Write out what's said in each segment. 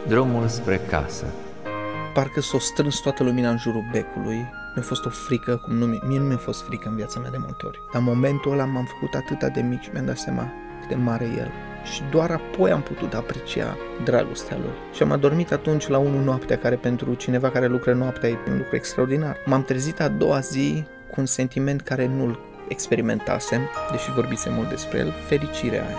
Drumul spre casă. Parcă s-o strâns toată lumina în jurul becului. Mi-a fost o frică, mie nu mi-a fost frică în viața mea de multe ori. La momentul ăla m-am făcut atât de mic și mi-am dat seama cât de mare e el. Și doar apoi am putut aprecia dragostea lui. Și am adormit atunci la 1 noaptea, care pentru cineva care lucră noaptea e un lucru extraordinar. M-am trezit a doua zi cu un sentiment care nu-l experimentasem, deși vorbisem mult despre el, fericirea aia.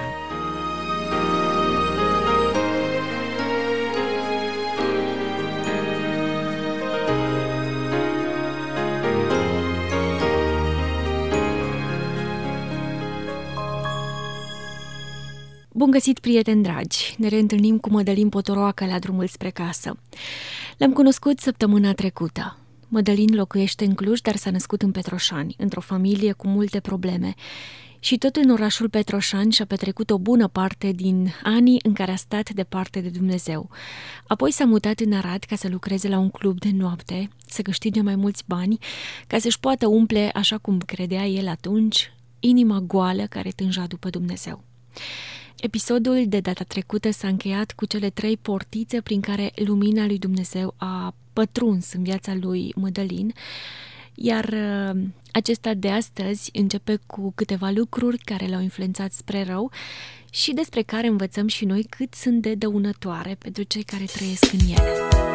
Bun găsit, prieteni dragi! Ne reîntâlnim cu Mădălin Potoroacă la drumul spre casă. L-am cunoscut săptămâna trecută. Mădălin locuiește în Cluj, dar s-a născut în Petroșani, într-o familie cu multe probleme. Și tot în orașul Petroșani și-a petrecut o bună parte din anii în care a stat departe de Dumnezeu. Apoi s-a mutat în Arad ca să lucreze la un club de noapte, să câștige mai mulți bani, ca să-și poată umple, așa cum credea el atunci, inima goală care tânja după Dumnezeu. Episodul de data trecută s-a încheiat cu cele 3 portițe prin care lumina lui Dumnezeu a pătruns în viața lui Mădălin, iar acesta de astăzi începe cu câteva lucruri care l-au influențat spre rău și despre care învățăm și noi cât sunt de dăunătoare pentru cei care trăiesc în ele.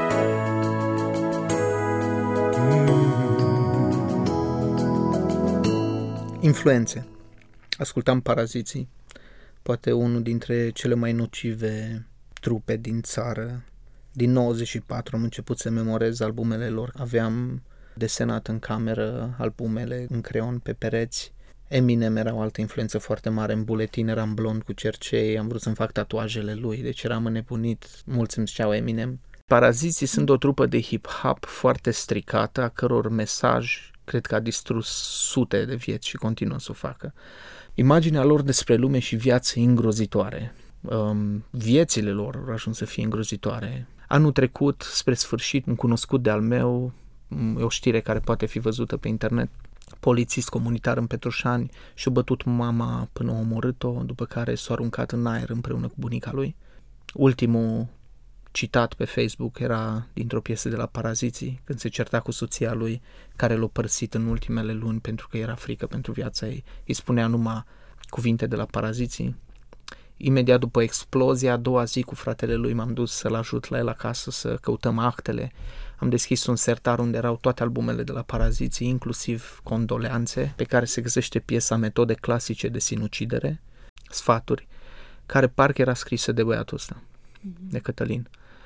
Influențe. Ascultam Paraziții, poate unul dintre cele mai nocive trupe din țară. Din 94 am început să memorez albumele lor. Aveam desenat în cameră albumele în creion pe pereți. Eminem era o altă influență foarte mare. În buletin eram blond cu cercei, am vrut să-mi fac tatuajele lui, deci eram înnebunit. Mulți îmi ziceau Eminem. Paraziții sunt o trupă de hip-hop foarte stricată, a căror mesaj cred că a distrus sute de vieți și continuă să o facă. Imaginea lor despre lume și viață îngrozitoare. Viețile lor au ajuns să fie îngrozitoare. Anul trecut, spre sfârșit, un cunoscut de-al meu, o știre care poate fi văzută pe internet, polițist comunitar în Petroșani, și-a bătut mama până a omorât-o, după care s-a aruncat în aer împreună cu bunica lui. Ultimul citat pe Facebook era dintr-o piesă de la Paraziții, când se certa cu soția lui, care l-a părăsit în ultimele luni pentru că era frică pentru viața ei. Îi spunea numai cuvinte de la Paraziții. Imediat după explozia, a doua zi, cu fratele lui m-am dus să-l ajut la el acasă să căutăm actele. Am deschis un sertar unde erau toate albumele de la Paraziții, inclusiv condoleanțe, pe care se găsește piesa Metode clasice de sinucidere, sfaturi, care parcă era scrisă de băiatul ăsta, de Cătălin.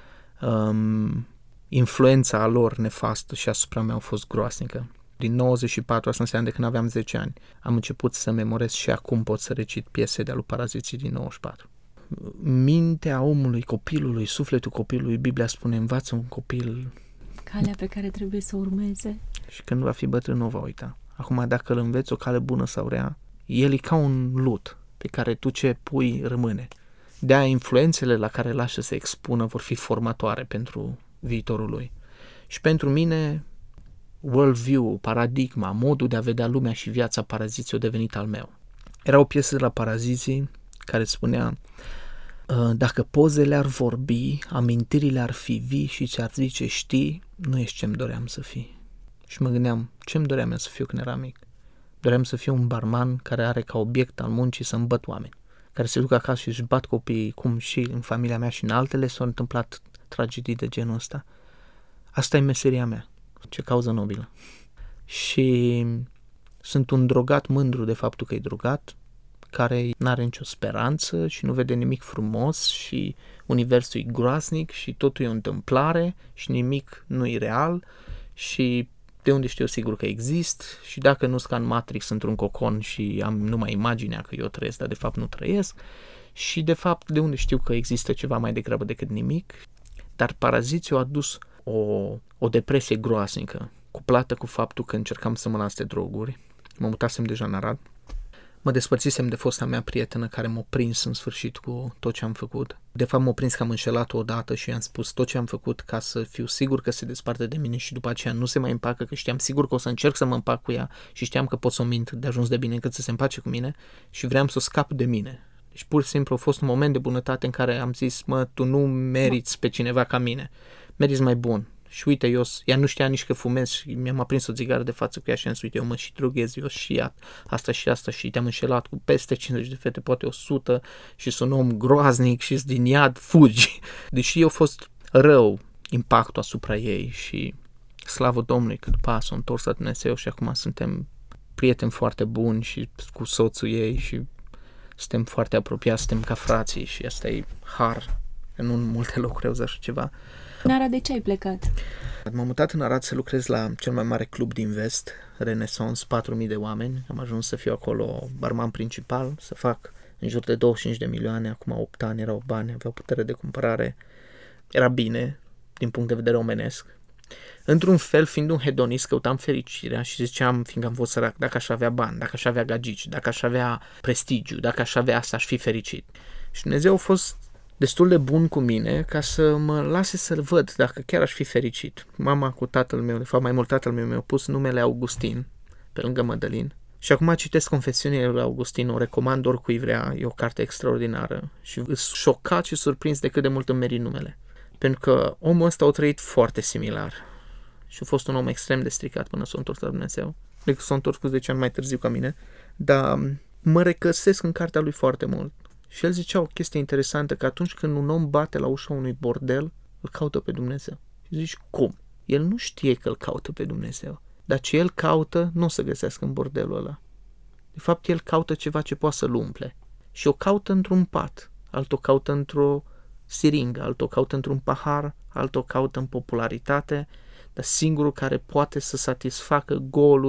Influența lor nefastă și asupra mea a fost groasnică. Din 94, asta înseamnă de când aveam 10 ani, am început să memorez și acum pot să recit piese de-a lui Paraziții din 94. Mintea omului, copilului, sufletul copilului, Biblia spune, învață un copil calea pe care trebuie să o urmeze. Și când va fi bătrân, nu va uita. Acum, dacă îl înveți o cale bună sau rea, el e ca un lut pe care tu ce pui rămâne. De-aia influențele la care lași să se expună vor fi formatoare pentru viitorul lui. Și pentru mine, worldview, paradigma, modul de a vedea lumea și viața Paraziții a devenit al meu. Era o piesă de la Paraziții care spunea: dacă pozele ar vorbi, amintirile ar fi vii și ți-ar zice știi, nu ești ce-mi doream să fii. Și mă gândeam, ce-mi doream eu să fiu când eram mic? Doream să fiu un barman care are ca obiect al muncii să-mi băt oameni, care se duc acasă și își bat copiii, cum și în familia mea și în altele s-au întâmplat tragedii de genul ăsta. Asta e meseria mea. Ce cauză nobilă. Și sunt un drogat mândru de faptul că e drogat, care n-are nicio speranță și nu vede nimic frumos și universul e groaznic și totul e o întâmplare și nimic nu e real și de unde știu sigur că exist și dacă nu-s ca în Matrix într-un cocon și am numai imaginea că eu trăiesc, dar de fapt nu trăiesc și de fapt de unde știu că există ceva mai degrabă decât nimic. Dar Paraziții au adus o depresie groaznică, cuplată cu faptul că încercam să mă las de droguri. Mă mutasem deja în Arad. Mă despărțisem de fosta mea prietenă care m-a prins în sfârșit cu tot ce am făcut. De fapt m-a prins că am înșelat-o odată și i-am spus tot ce am făcut ca să fiu sigur că se desparte de mine și după aceea nu se mai împacă, că știam sigur că o să încerc să mă împac cu ea și știam că pot să o mint de ajuns de bine încât să se împace cu mine și vreau să o scap de mine. Deci pur și simplu a fost un moment de bunătate în care am zis, mă, tu nu meriți pe cineva ca mine, meriți mai bun. Și uite, ea nu știa nici că fumez și mi-am aprins o țigară de față cu ea și am zis, uite, eu mă și droghez, eu și asta și te-am înșelat cu peste 50 de fete, poate 100 și sunt un om groaznic și din iad, fugi. Deși a fost rău impactul asupra ei și slavă Domnului că după aia s-a întors la Dumnezeu și acum suntem prieteni foarte buni și cu soțul ei și suntem foarte apropiați, suntem ca frații și asta e har, că nu în multe locuri auzi așa ceva. În Arad, de ce ai plecat? M-am mutat în Arad să lucrez la cel mai mare club din vest, Renaissance, 4.000 de oameni. Am ajuns să fiu acolo barman principal, să fac în jur de 25 de milioane, acum 8 ani erau bani, aveau putere de cumpărare. Era bine, din punct de vedere omenesc. Într-un fel, fiind un hedonist, căutam fericirea și ziceam, fiindcă am fost sărac, dacă aș avea bani, dacă aș avea gagici, dacă aș avea prestigiu, dacă aș avea asta, aș fi fericit. Și Dumnezeu a fost destul de bun cu mine ca să mă lase să-l văd dacă chiar aș fi fericit. Mama cu tatăl meu, de fapt mai mult tatăl meu, mi-a pus numele Augustin pe lângă Mădălin. Și acum citesc Confesiunile lui Augustin, o recomand oricui vrea, e o carte extraordinară și îs șocat și surprins de cât de mult îmi merit numele. Pentru că omul ăsta a trăit foarte similar și a fost un om extrem de stricat până s-a întors la Dumnezeu. Decât s-a întors cu 10 ani mai târziu ca mine, dar mă regăsesc în cartea lui foarte mult. Și el zicea o chestie interesantă, că atunci când un om bate la ușa unui bordel, îl caută pe Dumnezeu. Și zici, cum? El nu știe că îl caută pe Dumnezeu, dar ce el caută nu o să găsească în bordelul ăla. De fapt, el caută ceva ce poate să-l umple. Și o caută într-un pat, altul o caută într-o siringă, altul o caută într-un pahar, altul o caută în popularitate, dar singurul care poate să satisfacă golul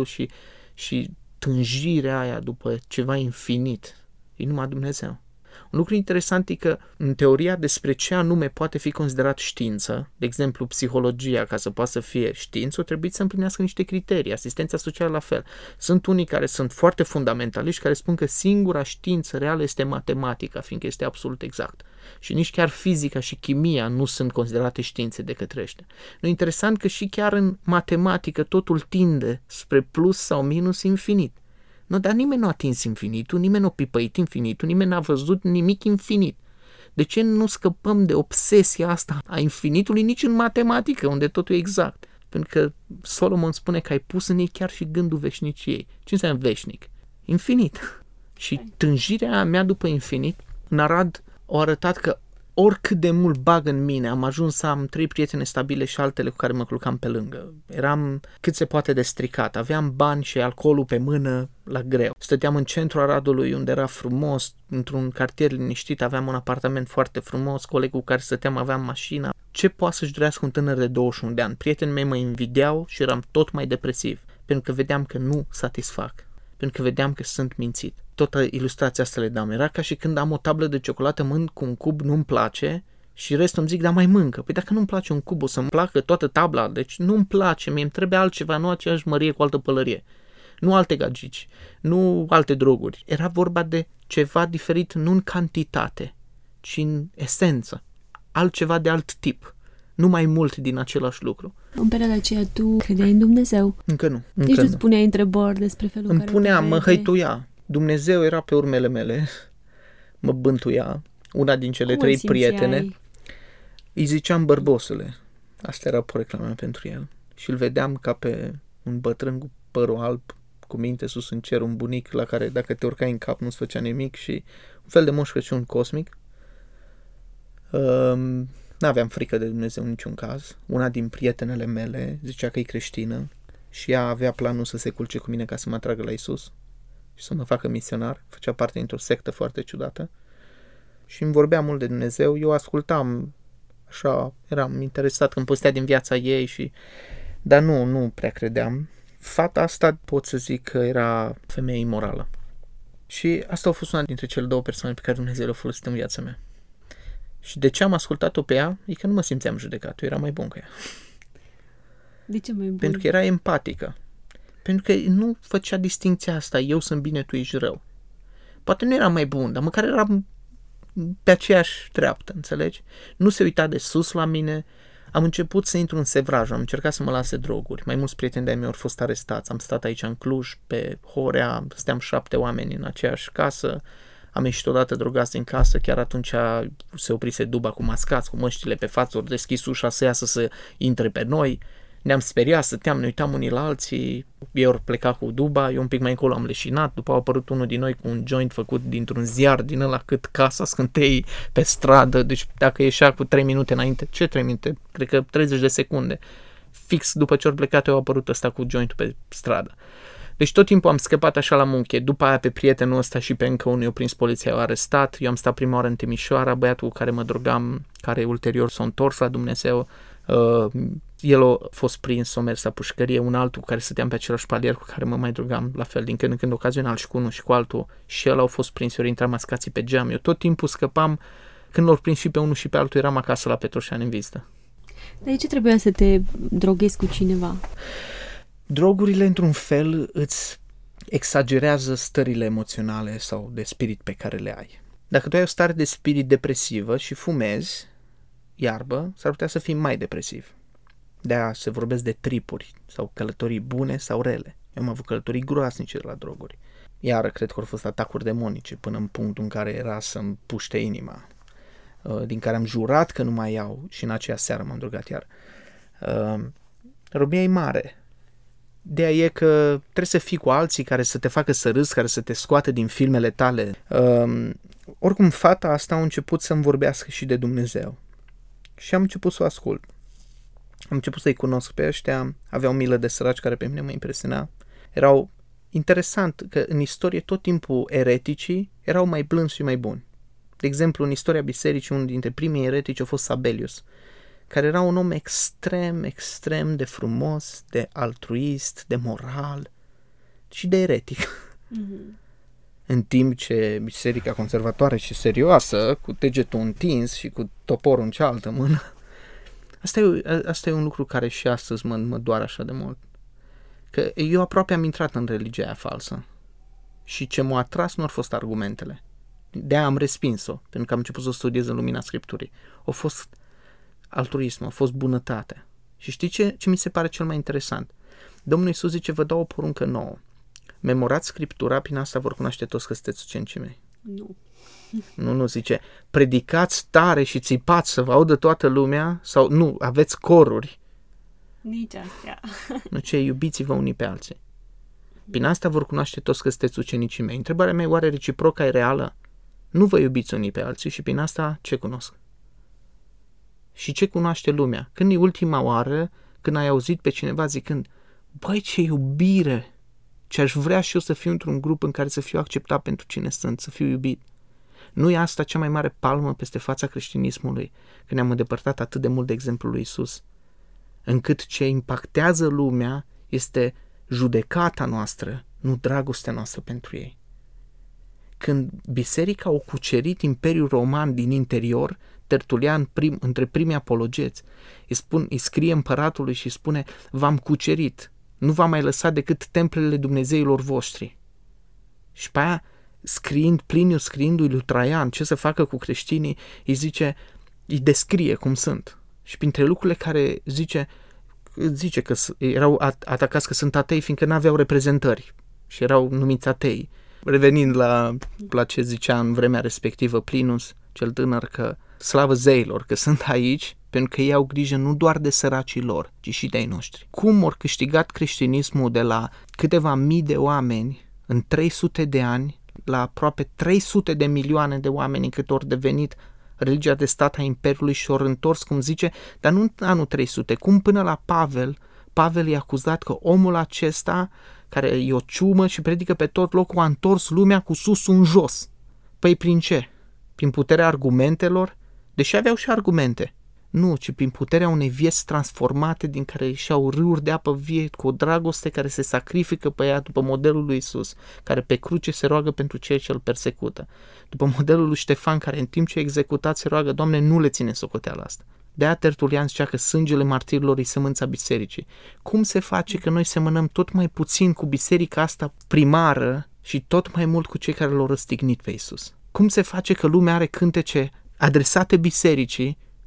și tânjirea aia după ceva infinit e numai Dumnezeu. Un lucru interesant e că în teoria despre ce anume poate fi considerat știință, de exemplu psihologia, ca să poată să fie știință, o trebuie să împlinească niște criterii, asistența socială la fel. Sunt unii care sunt foarte fundamentaliști, care spun că singura știință reală este matematica, fiindcă este absolut exact. Și nici chiar fizica și chimia nu sunt considerate științe de către ăștia. Nu, interesant că și chiar în matematică totul tinde spre plus sau minus infinit. No, dar nimeni nu a atins infinitul, nimeni nu a pipăit infinitul, nimeni n-a văzut nimic infinit. De ce nu scăpăm de obsesia asta a infinitului nici în matematică, unde totul e exact? Pentru că Solomon spune că ai pus în ei chiar și gândul veșniciei. Ce înseamnă veșnic? Infinit. Și tânjirea mea după infinit, în Arad, a arătat că oricât de mult bag în mine, am ajuns să am 3 prietene stabile și altele cu care mă culcam pe lângă. Eram cât se poate de stricat. Aveam bani și alcoolul pe mână la greu. Stăteam în centrul Aradului, unde era frumos, într-un cartier liniștit, aveam un apartament foarte frumos, colegul cu care stăteam aveam mașina. Ce poate să-și dorească un tânăr de 21 de ani? Prietenii mei mă invidiau și eram tot mai depresiv, pentru că vedeam că nu satisfac, pentru că vedeam că sunt mințit. Toată ilustrația asta le dam. Era ca și când am o tablă de ciocolată, mănânc cu un cub, nu-mi place și restul îmi zic, dar mai mâncă. Păi dacă nu-mi place un cub, o să-mi placă toată tabla. Deci nu-mi place, mie îmi trebuie altceva, nu aceeași mărie cu altă pălărie. Nu alte gagici, nu alte droguri. Era vorba de ceva diferit, nu în cantitate, ci în esență. Altceva de alt tip. Nu mai mult din același lucru. În perioada aceea tu credeai în Dumnezeu? Încă nu. Nici nu-ți puneai întrebări despre felul în care punea, mă hăituia. Dumnezeu era pe urmele mele, mă bântuia. Una din cele 3 prietene, îi ziceam bărbosule. Asta era porecla mea pentru el. Și îl vedeam ca pe un bătrân cu părul alb, cu minte sus în cer, un bunic la care dacă te urcai în cap nu-ți făcea nimic și un fel de Moș Crăciun cosmic. N-aveam frică de Dumnezeu în niciun caz. Una din prietenele mele zicea că e creștină și ea avea planul să se culce cu mine ca să mă atragă la Iisus și să mă facă misionar. Făcea parte dintr-o sectă foarte ciudată și îmi vorbea mult de Dumnezeu. Eu ascultam, așa, eram interesat când postea din viața ei dar nu prea credeam. Fata asta pot să zic că era femeie imorală. Și asta a fost una dintre cele 2 persoane pe care Dumnezeu le-a folosit în viața mea. Și de ce am ascultat-o pe ea? E că nu mă simțeam judecat, eu era mai bun ca ea. De ce mai bun? Pentru că era empatică. Pentru că nu făcea distinția asta, eu sunt bine, tu ești rău. Poate nu era mai bun, dar măcar eram pe aceeași treaptă, înțelegi? Nu se uita de sus la mine. Am început să intru în sevraj, am încercat să mă lase droguri. Mai mulți prieteni de-ai mei au fost arestați. Am stat aici în Cluj, pe Horea, stăteam 7 oameni în aceeași casă. am ieșit odată drogați din casă, chiar atunci se oprise Duba cu mascați, cu măștile pe față, ori deschis ușa să iasă să intre pe noi. Ne-am speriat, stăteam, ne uitam unii la alții, ei ori pleca cu Duba, eu un pic mai încolo am leșinat, după a apărut unul din noi cu un joint făcut dintr-un ziar din ăla cât casa scântei pe stradă, deci dacă ieșea cu 3 minute înainte, ce 3 minute? Cred că 30 de secunde. Fix după ce ori plecat eu a apărut ăsta cu jointul pe stradă. Deci tot timpul am scăpat așa la munche, după aia pe prietenul ăsta și pe încă unul i-a prins poliția, i-a arestat, eu am stat prima oară în Timișoara, băiatul cu care mă drogam, care ulterior s-a întors la Dumnezeu, el a fost prins, s-a mers la pușcărie, un altul cu care stăteam pe același palier cu care mă mai drogam la fel, din când în când ocazional și cu unul și cu altul, și el au fost prins, ori intram mascații pe geam, eu tot timpul scăpam, când l-au prins și pe unul și pe altul, eram acasă la Petroșani în vizită. Dar de ce trebuia să te droghezi cu cineva? Drogurile, într-un fel, îți exagerează stările emoționale sau de spirit pe care le ai. Dacă tu ai o stare de spirit depresivă și fumezi iarbă, s-ar putea să fii mai depresiv. De-aia se vorbesc de tripuri sau călătorii bune sau rele. Eu am avut călătorii groaznice de la droguri. Iar cred că au fost atacuri demonice până în punctul în care era să-mi puște inima, din care am jurat că nu mai iau și în aceea seară m-am drogat iar. Robia e mare. De-aia e că trebuie să fii cu alții care să te facă să râzi, care să te scoată din filmele tale. Oricum, fata asta a început să-mi vorbească și de Dumnezeu. Și am început să o ascult. Am început să-i cunosc pe ăștia, aveau milă de săraci care pe mine mă impresiona. Erau interesant că în istorie tot timpul ereticii erau mai blânzi și mai buni. De exemplu, în istoria bisericii, unul dintre primii eretici a fost Sabelius, care era un om extrem, extrem de frumos, de altruist, de moral și de eretic. Mm-hmm. În timp ce biserica conservatoare și serioasă, cu degetul întins și cu toporul în cealaltă mână, asta e un lucru care și astăzi mă doare așa de mult. Că eu aproape am intrat în religia aia falsă și ce m-a atras nu au fost argumentele. De-aia am respins-o, pentru că am început să o studiez în lumina Scripturii. A fost altruism, a fost bunătate. Și știi ce mi se pare cel mai interesant? Domnul Iisus zice, vă dau o poruncă nouă. Memorați Scriptura, prin asta vor cunoaște toți că sunteți ucenicii mei. Nu, zice, predicați tare și țipați să vă audă toată lumea, sau nu, aveți coruri. Nici astea. Nu, ce, iubiți-vă unii pe alții. Prin asta vor cunoaște toți că sunteți ucenicii mei. Întrebarea mea, oare reciproca e reală? Nu vă iubiți unii pe alții și prin asta ce cunosc? Și ce cunoaște lumea? Când e ultima oară când ai auzit pe cineva zicând, băi, ce iubire! Ce aș vrea și eu să fiu într-un grup în care să fiu acceptat pentru cine sunt, să fiu iubit. Nu e asta cea mai mare palmă peste fața creștinismului, că ne-am îndepărtat atât de mult de exemplul lui Iisus, încât ce impactează lumea este judecata noastră, nu dragostea noastră pentru ei. Când biserica a cucerit Imperiul Roman din interior, Tertulian, între primii apologeți, îi scrie împăratului și spune, v-am cucerit, nu v-am mai lăsat decât templele Dumnezeilor voștri. Și pe aia, Pliniu scriindu-i lui Traian ce să facă cu creștinii, îi descrie cum sunt. Și printre lucrurile care zice că erau atacați că sunt atei, fiindcă n-aveau reprezentări și erau numiți atei. Revenind la ce zicea în vremea respectivă Plinus, cel tânăr, că slavă zeilor că sunt aici, pentru că ei au grijă nu doar de săracii lor, ci și de ai noștri. Cum au câștigat creștinismul de la câteva mii de oameni în 300 de ani la aproape 300 de milioane de oameni încât au devenit religia de stat a Imperiului și au întors, cum zice, dar nu în anul 300, cum până la Pavel i-a acuzat că omul acesta, care e o ciumă și predică pe tot locul, a întors lumea cu sus în jos. Păi prin ce? Prin puterea argumentelor? Deși aveau și argumente. Nu, ci prin puterea unei vieți transformate din care ieșeau râuri de apă vie cu o dragoste care se sacrifică pe ea după modelul lui Iisus, care pe cruce se roagă pentru cei ce îl persecută. După modelul lui Ștefan, care în timp ce executat se roagă, Doamne, nu le ține socoteala asta. De-aia Tertulian zicea că sângele martirilor e sămânța bisericii. Cum se face că noi semănăm tot mai puțin cu biserica asta primară și tot mai mult cu cei care l-au răstignit pe Iisus? Cum se face că lumea are cântece adresate bisericii,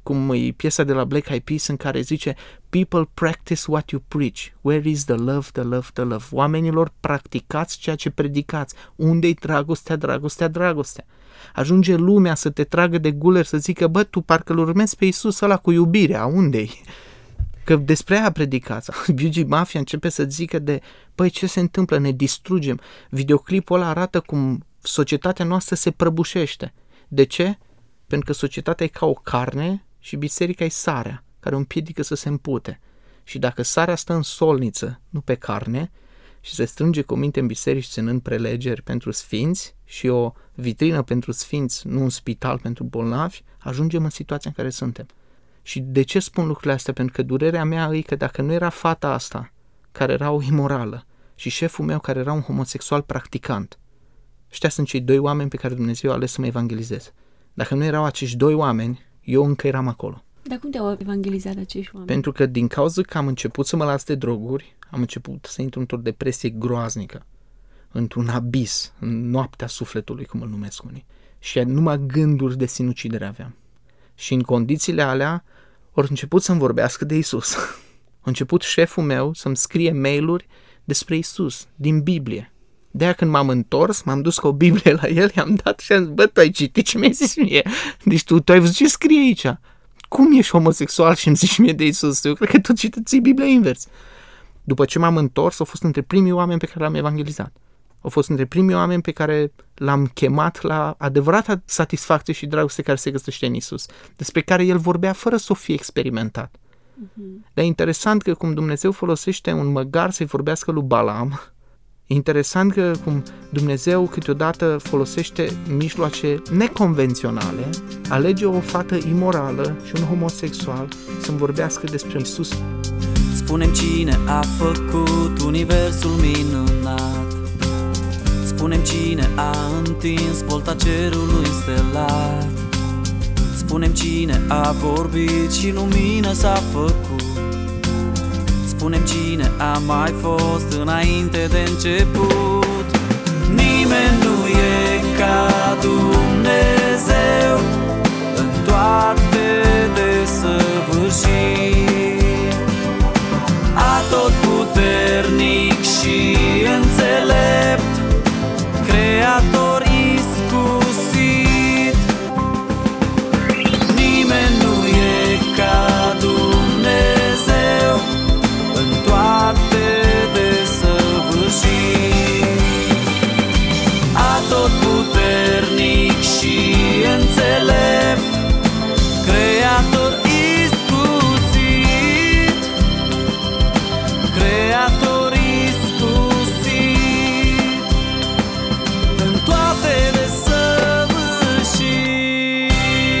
cum e piesa de la Black Eyed Peas în care zice People practice what you preach. Where is the love, the love, the love? Oamenilor, practicați ceea ce predicați. Unde-i dragostea, dragostea, dragostea? Ajunge lumea să te tragă de guler, să zică, bă, tu parcă-l urmezi pe Iisus ăla cu iubirea, unde-i? Că despre aia predicați. Beauty Mafia începe să zică de, băi, ce se întâmplă? Ne distrugem. Videoclipul ăla arată cum societatea noastră se prăbușește. De ce? Pentru că societatea e ca o carne și biserica e sarea, care o împiedică să se împute. Și dacă sarea stă în solniță, nu pe carne, și se strânge cu minte în biserici ținând prelegeri pentru sfinți și o vitrină pentru sfinți, nu un spital pentru bolnavi, ajungem în situația în care suntem. Și de ce spun lucrurile astea? Pentru că durerea mea e că dacă nu era fata asta, care era o imorală, și șeful meu care era un homosexual practicant, ăștia sunt cei 2 oameni pe care Dumnezeu a ales să mă evangelizeze. Dacă nu erau acești 2 oameni, eu încă eram acolo. Dar cum te-au evangelizat acești oameni? Pentru că din cauza că am început să mă las de droguri, am început să intru într-o depresie groaznică, într-un abis, în noaptea sufletului, cum îl numesc unii. Și numai gânduri de sinucidere aveam. Și în condițiile alea, ori început să-mi vorbească de Isus. A început șeful meu să-mi scrie mail-uri despre Isus, din Biblie. De-aia când m-am întors, m-am dus cu o Biblie la el, i-am dat și am zis, bă, tu ai citit ce mi-ai zis mie? Deci tu ai văzut ce scrie aici? Cum ești homosexual și îmi zici mie de Isus? Eu cred că tu citeți Biblia invers. După ce m-am întors, au fost între primii oameni pe care l-am evangelizat. Au fost între primii oameni pe care l-am chemat la adevărata satisfacție și dragoste care se găsește în Isus, despre care el vorbea fără să o fie experimentat. Dar e interesant că cum Dumnezeu folosește un măgar să-i vorbească lui Balaam, e interesant că cum Dumnezeu câteodată folosește mijloace neconvenționale, alege o fată imorală și un homosexual să-mi vorbească despre Isus. Spune-mi cine a făcut universul minunat. Spune-mi cine a întins bolta cerului stelat. Spune-mi cine a vorbit și lumină s-a făcut. Spune-mi cine a mai fost înainte de început. Nimeni nu e ca Dumnezeu, în toate desăvârșit, atotputernic și înțelept, Creator iscusit. Nimeni nu e ca Dumnezeu, în toate desăvârșit, atotputernic și înțelept, Creator iscusit, Creator iscusit, în toate desăvârșit.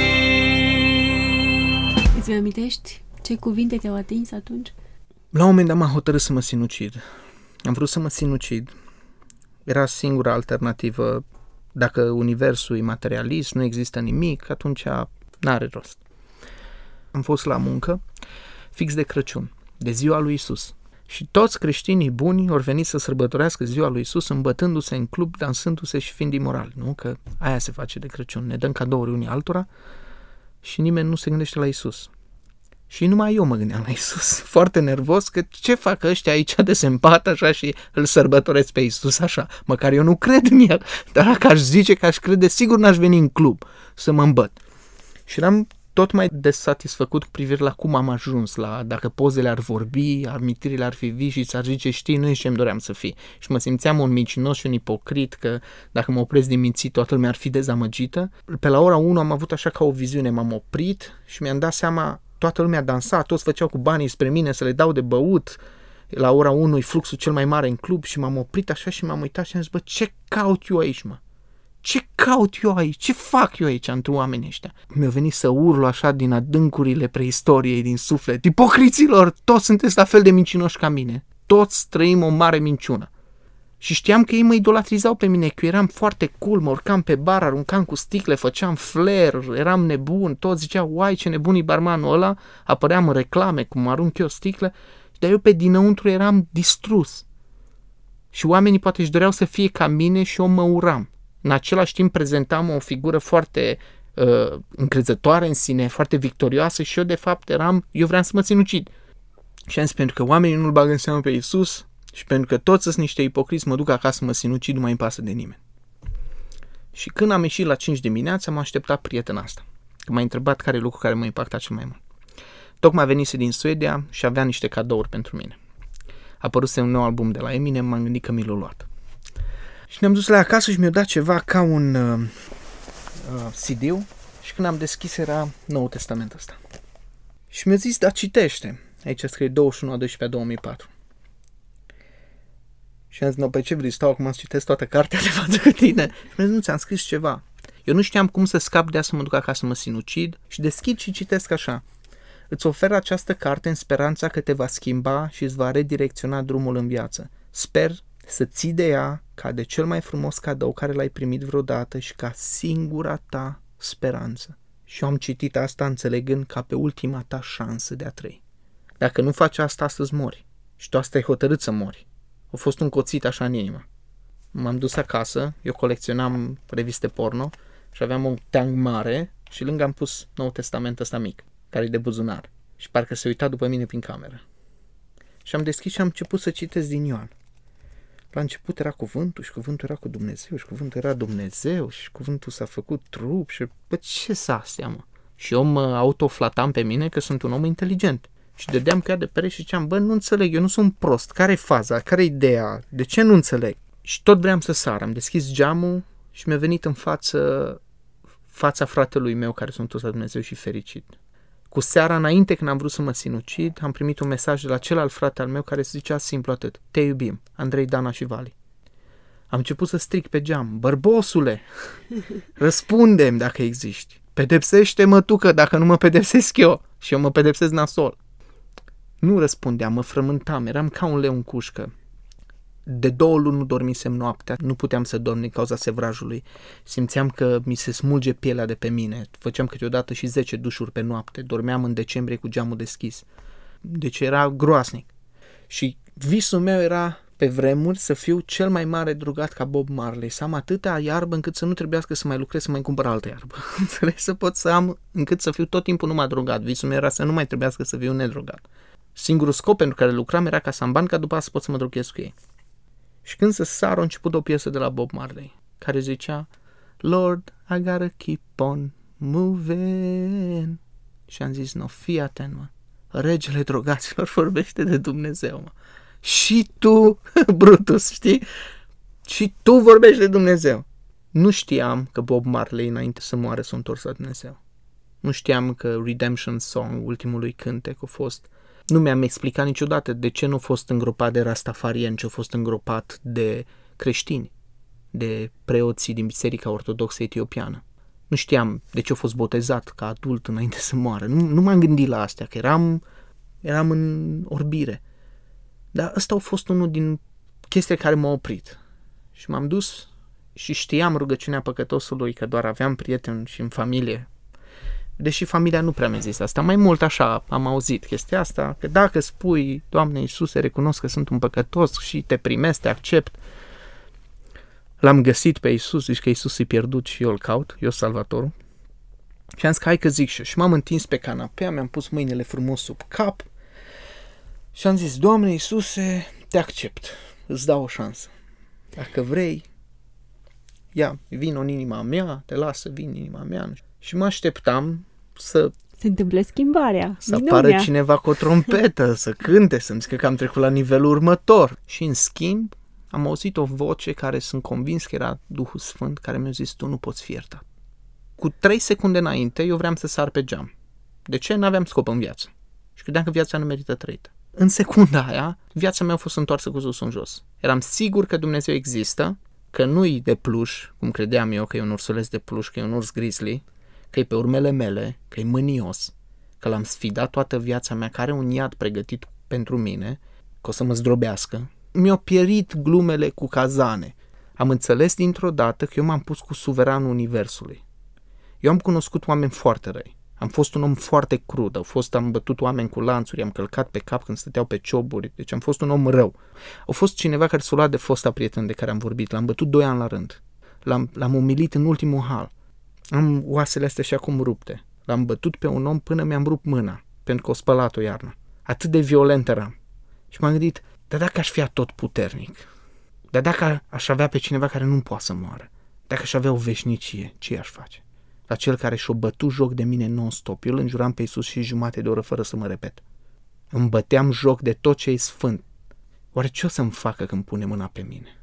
Îți mai amintești ce cuvinte te-au atins atunci? La un moment dat m-am hotărât să mă sinucid. Am vrut să mă sinucid. Era singura alternativă. Dacă universul e materialist, nu există nimic, atunci n-are rost. Am fost la muncă, fix de Crăciun, de ziua lui Isus. Și toți creștinii buni au venit să sărbătorească ziua lui Isus îmbătându-se în club, dansându-se și fiind imorali, nu? Că aia se face de Crăciun. Ne dăm cadouri unii altora și nimeni nu se gândește la Isus. Și numai eu mă gândeam la Isus, foarte nervos, că ce fac ăștia aici de se împată așa și îl sărbătoresc pe Isus așa, măcar eu nu cred în el, dar dacă aș zice că aș crede, sigur n-aș veni în club să mă îmbăt. Și eram tot mai desatisfăcut cu privire la cum am ajuns, la dacă pozele ar vorbi, amintirile ar fi vii și ți-ar zice, știi, nu ești ce-mi doream să fii. Și mă simțeam un mincinos și un ipocrit, că dacă mă opresc din mințit, toată lumea ar fi dezamăgită. Pe la ora 1 am avut așa ca o viziune, m-am oprit și mi-am dat seama, toată lumea dansa, toți făceau cu banii spre mine să le dau de băut. La ora 1 e fluxul cel mai mare în club și m-am oprit așa și m-am uitat și am zis, bă, ce caut eu aici, mă? Ce caut eu aici? Ce fac eu aici între oamenii ăștia? Mi-a venit să urlu așa din adâncurile preistoriei, din suflet. Ipocriților, toți sunteți la fel de mincinoși ca mine. Toți trăim o mare minciună. Și știam că ei mă idolatrizau pe mine, că eu eram foarte cool, mă urcam pe bar, aruncam cu sticle, făceam flair, eram nebun, toți ziceau, uai, ce nebun e barmanul ăla, apăream în reclame, cum arunc eu sticle, dar eu pe dinăuntru eram distrus. Și oamenii poate își doreau să fie ca mine și eu mă uram. În același timp prezentam o figură foarte încrezătoare în sine, foarte victorioasă și eu de fapt eu vreau să mă sinucid. Și am zis, pentru că oamenii nu-L bagă în seamă pe Iisus și pentru că toți sunt niște ipocriți, mă duc acasă să mă sinucid, nu mai îmi pasă de nimeni. Și când am ieșit la 5 dimineața, m-a așteptat prietena asta. Că m-a întrebat care e lucru care m-a impactat cel mai mult. Tocmai venise din Suedia și avea niște cadouri pentru mine. A apăruse un nou album de la Eminem, m-am gândit că mi l-a luat. Și ne-am dus la acasă și mi-a dat ceva ca un CD-ul și când am deschis era Noul Testament ăsta. Și mi-a zis, da, citește. Aici scrie 21/12/2004. Și am zis, pe ce vrei, stau acum să citesc toată cartea de față cu tine? Și mi-a zis, nu, ți-am scris ceva. Eu nu știam cum să scap de ea să mă duc acasă să mă sinucid și deschid și citesc așa. Îți ofer această carte în speranța că te va schimba și îți va redirecționa drumul în viață. Sper să ții de ea ca de cel mai frumos cadou care l-ai primit vreodată și ca singura ta speranță. Și eu am citit asta înțelegând ca pe ultima ta șansă de a trăi. Dacă nu faci asta, astăzi mori. Și tu asta ai hotărât să mori. A fost un coțit așa în inimă. M-am dus acasă, eu colecționam reviste porno și aveam un teanc mare și lângă am pus Noul Testament ăsta mic, care e de buzunar. Și parcă se uita după mine prin cameră. Și am deschis și am început să citesc din Ioan. La început era cuvântul și cuvântul era cu Dumnezeu și cuvântul era Dumnezeu și cuvântul s-a făcut trup și ce s-a astea, mă? Și eu mă autoflatam pe mine că sunt un om inteligent. Și dădeam ca de pereți și ziceam, nu înțeleg, eu nu sunt prost, care e faza, care e ideea, de ce nu înțeleg? Și tot vreau să sar, am deschis geamul și mi-a venit în fața fratelui meu care sunt toți la Dumnezeu și fericit. Cu seara, înainte când am vrut să mă sinucid, am primit un mesaj de la celălalt frate al meu care zicea simplu atât, te iubim, Andrei, Dana și Vali. Am început să strig pe geam, bărbosule, răspundem dacă existi, pedepsește-mă tu că dacă nu mă pedepsesc eu și eu mă pedepsesc nasol. Nu răspundeam, mă frământam, eram ca un leu în cușcă. De 2 luni nu dormisem noaptea, nu puteam să dorm din cauza sevrajului. Simțeam că mi se smulge pielea de pe mine. Făceam câteodată și 10 dușuri pe noapte. Dormeam în decembrie cu geamul deschis. Deci era groasnic. Și visul meu era pe vremuri să fiu cel mai mare drogat ca Bob Marley. Să am atâta iarbă încât să nu trebuiască să mai lucrez să mai cumpăr altă iarbă. Înțelegi? Să pot să am încât să fiu tot timpul numai drogat. Visul meu era să nu mai trebuiască să fiu nedrogat. Singurul scop pentru care lucram era ca să am bani ca după asta să pot să mă droghez cu ei. Și când să sar, a început o piesă de la Bob Marley, care zicea Lord, I gotta keep on moving. Și am zis, fii atent, mă. Regele drogaților vorbește de Dumnezeu, mă. Și tu, Brutus, știi? Și tu vorbești de Dumnezeu. Nu știam că Bob Marley, înainte să moare, s-a întors la Dumnezeu. Nu știam că Redemption Song, ultimul lui cântec, a fost... Nu mi-am explicat niciodată de ce nu a fost îngropat de rastafarieni, ci a fost îngropat de creștini, de preoții din Biserica Ortodoxă Etiopiană. Nu știam de ce a fost botezat ca adult înainte să moară. Nu m-am gândit la astea, că eram în orbire. Dar ăsta a fost unul din chestii care m-a oprit. Și m-am dus și știam rugăciunea păcătosului, că doar aveam prieteni și în familie. Deși familia nu prea mi-a zis asta, mai mult așa am auzit chestia asta, că dacă spui, Doamne Iisuse, recunosc că sunt un păcătos și te primesc, te accept, l-am găsit pe Iisus, zici că Iisus e pierdut și eu îl caut, eu salvatorul, și am zis că hai că zic și m-am întins pe canapea, mi-am pus mâinile frumos sub cap și am zis, Doamne Iisuse, te accept, îți dau o șansă, dacă vrei, ia, vin în inima mea, te lasă, vin în inima mea, și mă așteptam să se întâmplă schimbarea. Să apară cineva cu o trompetă, să cânte, să-mi zică că am trecut la nivelul următor. Și în schimb am auzit o voce care sunt convins că era Duhul Sfânt, care mi-a zis, tu nu poți fi iertat. Cu 3 secunde înainte eu vreau să sar pe geam. De ce? N-aveam scop în viață. Și credeam că viața nu merită trăită. În secunda aia, viața mea a fost întoarsă cu sus în jos. Eram sigur că Dumnezeu există, că nu-i de pluș, cum credeam eu, că e un ursuleț de pluș, că e un urs grizzly, că e pe urmele mele, că e mânios, că l-am sfidat toată viața mea, că are un iad pregătit pentru mine, că o să mă zdrobească. Mi-au pierit glumele cu cazane. Am înțeles dintr-o dată că eu m-am pus cu suveranul universului. Eu am cunoscut oameni foarte răi. Am fost un om foarte crud, am bătut oameni cu lanțuri, am călcat pe cap când stăteau pe cioburi, deci am fost un om rău. A fost cineva care s-a luat de fosta prieten de care am vorbit, l-am bătut 2 ani la rând. L-am umilit în ultimul hal. Am oasele astea și acum rupte. L-am bătut pe un om până mi-am rupt mâna, pentru că o spălat-o iarna. Atât de violent eram. Și m-am gândit, dar dacă aș fi tot puternic, dar dacă aș avea pe cineva care nu poate să moară, dacă aș avea o veșnicie, ce aș face? La cel care și-o bătut joc de mine non-stop. Eu îl înjuram pe Iisus și jumate de oră fără să mă repet. Îmi băteam joc de tot ce e sfânt. Oare ce o să-mi facă când pune mâna pe mine?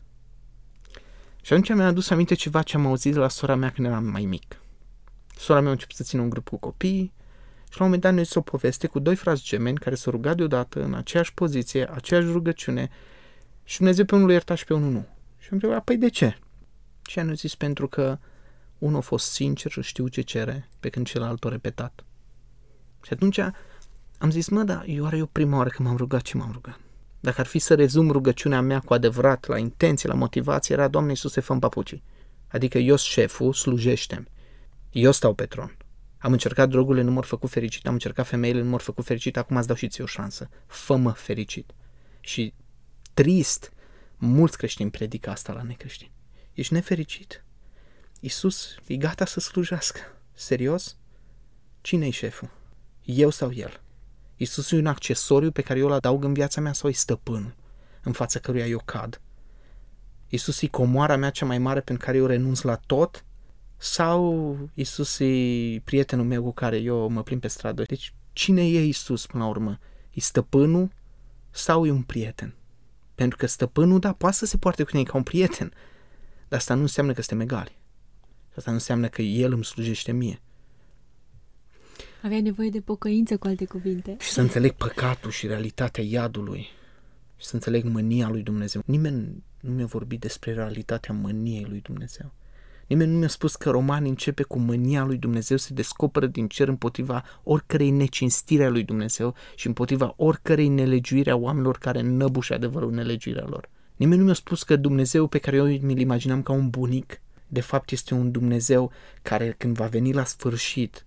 Și atunci mi-am adus aminte ceva ce am auzit de la sora mea când eram mai mic. Sora mea a început să țină un grup cu copiii și la un moment dat ne zis o poveste cu 2 frați gemeni care s-au rugat deodată în aceeași poziție, aceeași rugăciune și Dumnezeu pe unul l-a iertat și pe unul nu. Și am întrebat, păi de ce? Și ne-a zis pentru că unul a fost sincer și știu ce cere, pe când celălalt a repetat. Și atunci am zis, dar eu prima oară când m-am rugat, ce m-am rugat? Dacă ar fi să rezum rugăciunea mea cu adevărat, la intenție, la motivație, era, Doamne Iisuse, fă-mi papucii. Adică eu sunt șeful, slujește-mi. Eu stau pe tron. Am încercat drogurile, nu m-au făcut fericit, am încercat femeile, nu m-au făcut fericit, acum îți dau și ție o șansă. Fă-mă fericit. Și trist, mulți creștini predică asta la necreștini. Ești nefericit? Iisus e gata să slujească. Serios? Cine-i șeful? Eu sau el? Iisus e un accesoriu pe care eu îl adaug în viața mea sau e stăpânul în fața căruia eu cad? Iisus e comoara mea cea mai mare pentru care eu renunț la tot? Sau Iisus e prietenul meu cu care eu mă plimb pe stradă? Deci cine e Iisus până la urmă? E stăpânul sau e un prieten? Pentru că stăpânul, da, poate să se poarte cu tine ca un prieten, dar asta nu înseamnă că suntem egali. Asta nu înseamnă că el îmi slujește mie. Avea nevoie de pocăință, cu alte cuvinte. Și să înțeleg păcatul și realitatea iadului. Și să înțeleg mânia lui Dumnezeu. Nimeni nu mi-a vorbit despre realitatea mâniei lui Dumnezeu. Nimeni nu mi-a spus că Romani începe cu mânia lui Dumnezeu, se descoperă din cer împotriva oricărei necinstire a lui Dumnezeu și împotriva oricărei nelegiuire a oamenilor care înnăbușe adevărul nelegiuirea lor. Nimeni nu mi-a spus că Dumnezeu pe care eu mi-l imaginam ca un bunic, de fapt este un Dumnezeu care când va veni la sfârșit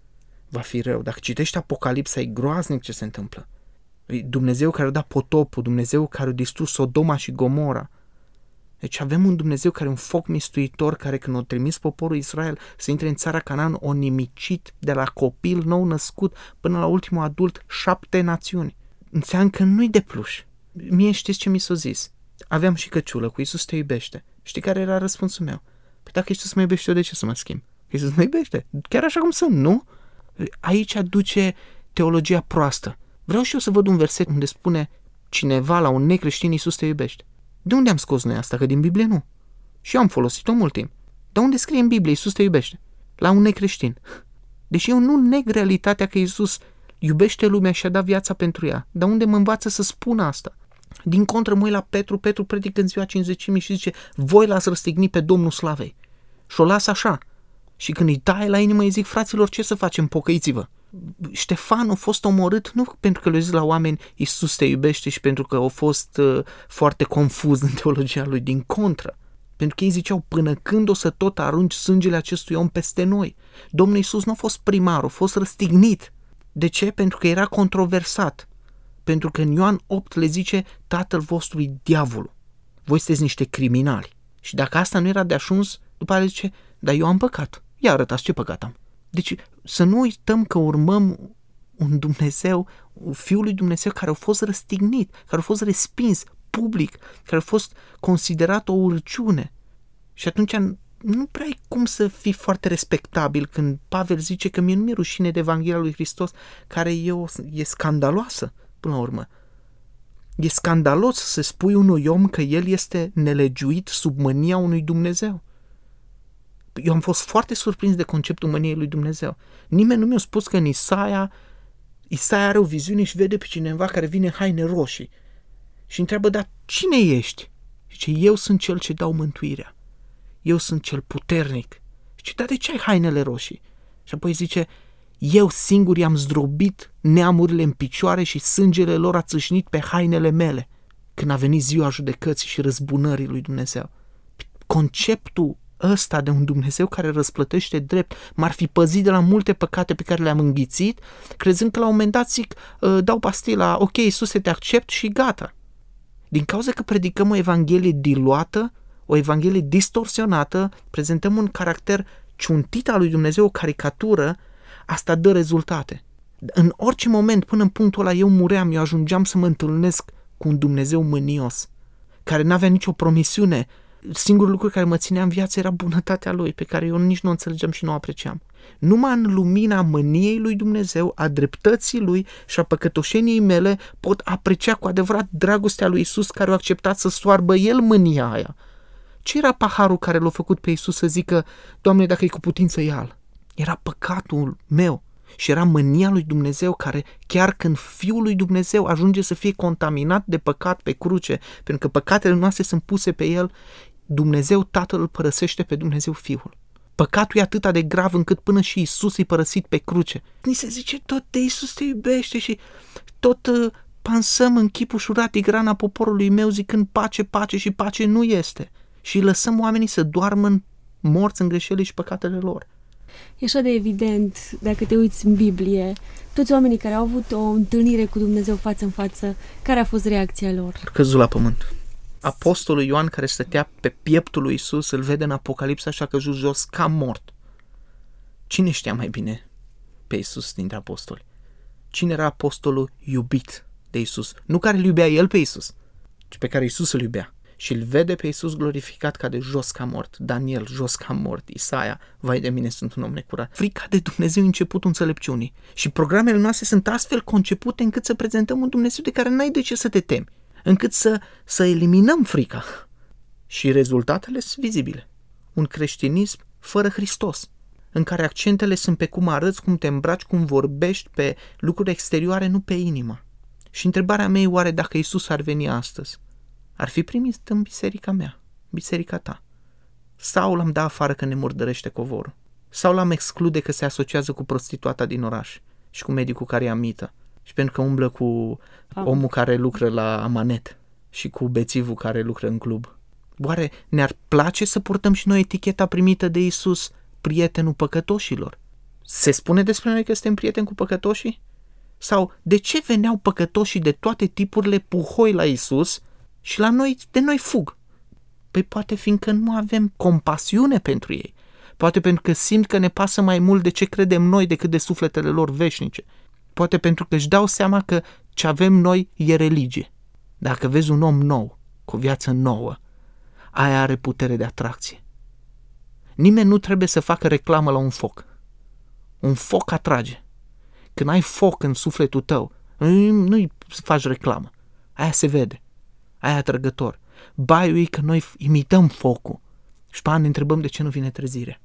va fi rău. Dacă citești Apocalipsa, e groaznic ce se întâmplă. Dumnezeu care a dat potopul, Dumnezeu care a distrus Sodoma și Gomora. Deci avem un Dumnezeu care e un foc mistuitor, care când a trimis poporul Israel să intre în țara Canaan, o nimicit de la copil nou născut până la ultimul adult 7 națiuni. Înseamnă că nu-i de pluș. Mie știți ce mi s-a zis? Aveam și căciulă cu Iisus te iubește. Știi care era răspunsul meu? Păi dacă Iisus mă iubește, eu de ce să mă schimb? Iisus mă iubește. Chiar așa cum sunt, nu? Aici duce teologia proastă. Vreau și eu să văd un verset unde spune cineva la un necreștin, Iisus te iubește. De unde am scos noi asta? Că din Biblie nu. Și eu am folosit-o mult timp. Dar unde scrie în Biblie Iisus te iubește? La un necreștin. Deși eu nu neg realitatea că Iisus iubește lumea și a dat viața pentru ea. Dar unde mă învață să spun asta? Din contră, mă uit la Petru predică în ziua Cincizecimii și zice, voi l-ați răstignit pe Domnul Slavei. Și o las așa. Și când îi taie la inimă, îi zic, fraților, ce să facem? Pocăiți-vă. Ștefan a fost omorât nu pentru că le-a zis la oameni Iisus te iubește și pentru că a fost foarte confuz în teologia lui, din contră. Pentru că ei ziceau, până când o să tot arunci sângele acestui om peste noi? Domnul Iisus nu a fost primar, a fost răstignit. De ce? Pentru că era controversat. Pentru că în Ioan 8 le zice, tatăl vostru e diavolul. Voi sunteți niște criminali. Și dacă asta nu era de ajuns, după aceea zice, dar eu am păcat. Ia arătați ce păcat am. Deci să nu uităm că urmăm un Dumnezeu, Fiul lui Dumnezeu care a fost răstignit, care a fost respins public, care a fost considerat o urciune. Și atunci nu prea ai cum să fii foarte respectabil când Pavel zice că mie nu mi-e rușine de Evanghelia lui Hristos, care e scandaloasă până la urmă. E scandalos să spui unui om că el este nelegiuit sub mânia unui Dumnezeu. Eu am fost foarte surprins de conceptul mâniei lui Dumnezeu. Nimeni nu mi-a spus că în Isaia are o viziune și vede pe cineva care vine în haine roșii și întreabă, dar cine ești? Zice, eu sunt cel ce dau mântuirea. Eu sunt cel puternic. Zice, dar de ce ai hainele roșii? Și apoi zice, eu singur i-am zdrobit neamurile în picioare și sângele lor a țâșnit pe hainele mele. Când a venit ziua judecății și răzbunării lui Dumnezeu. Conceptul ăsta de un Dumnezeu care răsplătește drept m-ar fi păzit de la multe păcate pe care le-am înghițit, crezând că la un moment dat zic, dau pastila, ok, Iisuse, te accept și gata. Din cauza că predicăm o evanghelie diluată, o evanghelie distorsionată, prezentăm un caracter ciuntita lui Dumnezeu, o caricatură, asta dă rezultate. În orice moment, până în punctul ăla, eu ajungeam să mă întâlnesc cu un Dumnezeu mânios, care n-avea nicio promisiune. Singurul lucru care mă ținea în viață era bunătatea Lui, pe care eu nici nu o înțelegeam și nu o apreciam. Numai în lumina mâniei lui Dumnezeu, a dreptății Lui și a păcătoșeniei mele pot aprecia cu adevărat dragostea lui Iisus, care a acceptat să soarbă El mânia aia. Ce era paharul care l-a făcut pe Iisus să zică, Doamne, dacă e cu putință, ia-l? Era păcatul meu și era mânia lui Dumnezeu, care chiar când Fiul lui Dumnezeu ajunge să fie contaminat de păcat pe cruce, pentru că păcatele noastre sunt puse pe El, Dumnezeu Tatăl îl părăsește pe Dumnezeu Fiul. Păcatul e atât de grav încât până și Iisus e părăsit pe cruce. Ni se zice tot de Iisus te iubește și tot pansăm în chip ușurat tigrana poporului meu zicând pace, pace și pace nu este. Și lăsăm oamenii să doarmă morți în greșelile și păcatele lor. E așa de evident, dacă te uiți în Biblie, toți oamenii care au avut o întâlnire cu Dumnezeu față în față, care a fost reacția lor? Căzut la pământ. Apostolul Ioan, care stătea pe pieptul lui Iisus, îl vede în Apocalipsa și a căzut jos ca mort. Cine știa mai bine pe Iisus dintre apostoli? Cine era apostolul iubit de Iisus? Nu care îl iubea el pe Iisus, ci pe care Iisus îl iubea. Și îl vede pe Iisus glorificat ca de jos ca mort. Daniel, jos ca mort. Isaia, vai de mine, sunt un om necurat. Frica de Dumnezeu e începutul înțelepciunii. Și programele noastre sunt astfel concepute încât să prezentăm un Dumnezeu de care n-ai de ce să te temi. Încât să eliminăm frica. Și rezultatele sunt vizibile. Un creștinism fără Hristos, în care accentele sunt pe cum arăți, cum te îmbraci, cum vorbești, pe lucruri exterioare, nu pe inimă. Și întrebarea mea e, oare dacă Iisus ar veni astăzi, ar fi primit în biserica mea, biserica ta? Sau l-am dat afară că ne murdărește covorul? Sau l-am exclude că se asociază cu prostituata din oraș și cu medicul care ia mită? Și pentru că umblă cu omul care lucră la amanet și cu bețivul care lucră în club. Oare ne-ar place să purtăm și noi eticheta primită de Iisus, prietenul păcătoșilor? Se spune despre noi că suntem prieteni cu păcătoșii? Sau de ce veneau păcătoșii de toate tipurile puhoi la Iisus și de noi fug? Păi poate fiindcă nu avem compasiune pentru ei. Poate pentru că simt că ne pasă mai mult de ce credem noi decât de sufletele lor veșnice. Poate pentru că își dau seama că ce avem noi e religie. Dacă vezi un om nou, cu o viață nouă, aia are putere de atracție. Nimeni nu trebuie să facă reclamă la un foc. Un foc atrage. Când ai foc în sufletul tău, nu-i faci reclamă. Aia se vede. Aia e atrăgător. Baiul e că noi imităm focul și pe ne întrebăm de ce nu vine trezirea.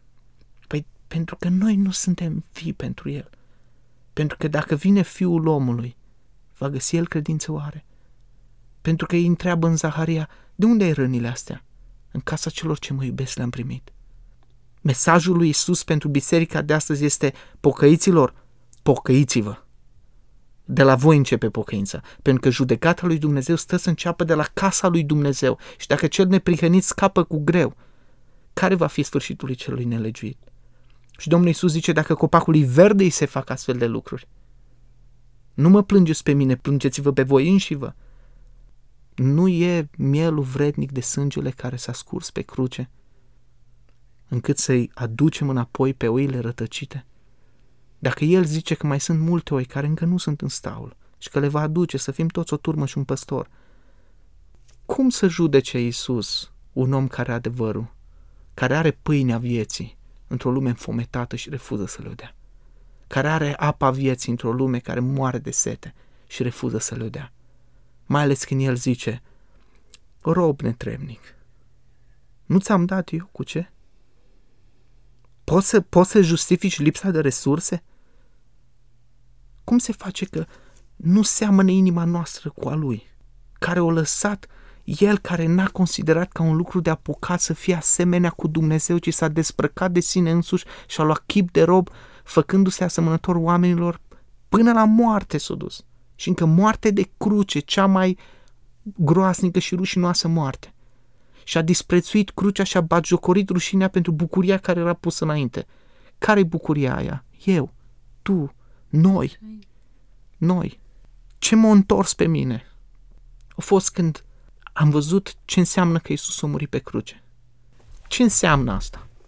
Păi pentru că noi nu suntem fii pentru el. Pentru că dacă vine Fiul omului, va găsi el credință oare? Pentru că îi întreabă în Zaharia, de unde ai rănile astea? În casa celor ce mă iubesc le-am primit. Mesajul lui Iisus pentru biserica de astăzi este: pocăiților, pocăiți-vă. De la voi începe pocăința, pentru că judecata lui Dumnezeu stă să înceapă de la casa lui Dumnezeu și dacă cel neprihănit scapă cu greu, care va fi sfârșitul lui celui nelegiuit? Și Domnul Iisus zice, dacă copacului verde îi se fac astfel de lucruri, nu mă plângeți pe mine, plângeți-vă pe voi înșivă. Nu e mielul vrednic de sângele care s-a scurs pe cruce, încât să-i aducem înapoi pe oile rătăcite? Dacă El zice că mai sunt multe oi care încă nu sunt în staul și că le va aduce să fim toți o turmă și un păstor, cum să judece Iisus un om care are adevărul, care are pâinea vieții într-o lume înfometată și refuză să le dea, care are apa vieții într-o lume care moare de sete și refuză să le dea? Mai ales când El zice, rob netrebnic, nu ți-am dat eu cu ce? Poți să justifici lipsa de resurse? Cum se face că nu seamănă inima noastră cu a Lui, care o lăsat El, care n-a considerat ca un lucru de apucat să fie asemenea cu Dumnezeu, ci s-a desprăcat de sine însuși și a luat chip de rob, făcându-se asemănător oamenilor, până la moarte s-a dus. Și încă moarte de cruce, cea mai groasnică și rușinoasă moarte. Și a disprețuit crucea și a batjocorit rușinea pentru bucuria care era pusă înainte. Care-i bucuria aia? Eu, tu, noi. Ce m-a întors pe mine? A fost când am văzut ce înseamnă că Iisus a murit pe cruce. Ce înseamnă asta?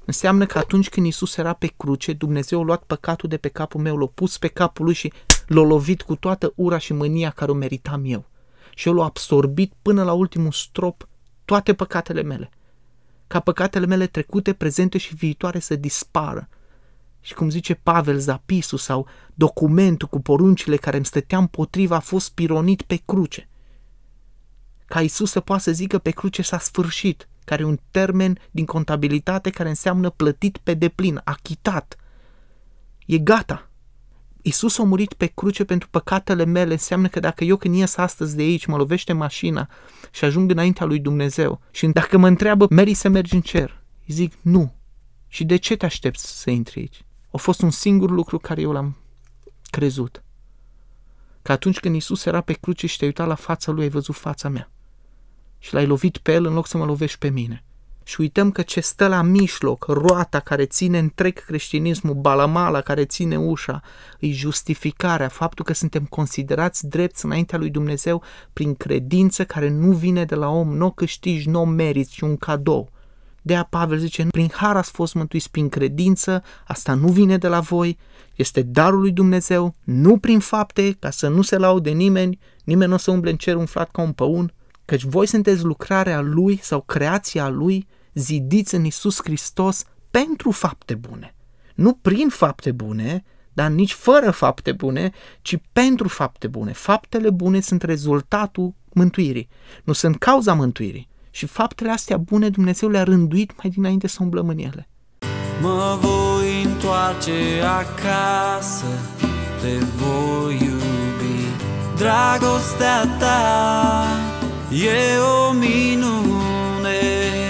Înseamnă că atunci când Iisus era pe cruce, Dumnezeu a luat păcatul de pe capul meu, l-a pus pe capul lui și l-a lovit cu toată ura și mânia care o meritam eu. Și el l-a absorbit până la ultimul strop toate păcatele mele. Ca păcatele mele trecute, prezente și viitoare să dispară. Și cum zice Pavel, zapisul sau documentul cu poruncile care îmi stătea împotriva a fost pironit pe cruce. Ca Iisus să poată să zică pe cruce s-a sfârșit, care e un termen din contabilitate care înseamnă plătit pe deplin, achitat. E gata. Iisus a murit pe cruce pentru păcatele mele, înseamnă că dacă eu când ies astăzi de aici, mă lovește mașina și ajung înaintea lui Dumnezeu și dacă mă întreabă, meri să mergi în cer? Îi zic, nu. Și de ce te aștepți să intri aici? A fost un singur lucru care eu l-am crezut. Că atunci când Iisus era pe cruce și te-ai uitat la fața lui, ai văzut fața mea. Și l-ai lovit pe el în loc să mă lovești pe mine. Și uităm că ce stă la mijloc, roata care ține întreg creștinismul, balamala care ține ușa, e justificarea, faptul că suntem considerați drepți înaintea lui Dumnezeu prin credință care nu vine de la om, nu o câștigi, nu o meriți, ci un cadou. De-aia Pavel zice, prin har ați fost mântuiți prin credință, asta nu vine de la voi, este darul lui Dumnezeu, nu prin fapte, ca să nu se laude nimeni nu o să umble în cer umflat ca un păun, căci voi sunteți lucrarea lui sau creația lui, zidiți în Iisus Hristos pentru fapte bune. Nu prin fapte bune, dar nici fără fapte bune, ci pentru fapte bune. Faptele bune sunt rezultatul mântuirii, nu sunt cauza mântuirii. Și faptele astea bune Dumnezeu le-a rânduit mai dinainte să umblăm în ele. Mă voi întoarce acasă, te voi iubi. Dragostea ta e o minune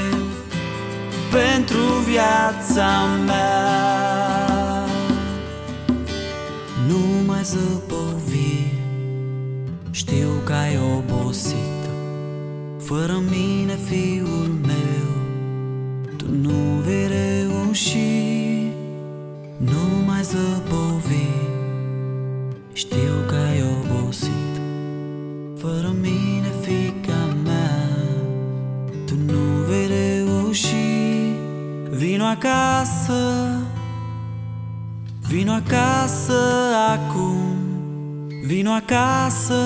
pentru viața mea. Nu mai zăbovi, știu că ai obosit. Fără mine, fiul meu, tu nu vei reuși. Nu mai zăbovi, știu că ai obosit. Fără mine, fiica mea, tu nu vei reuși. Vino acasă, vino acasă acum, vino acasă.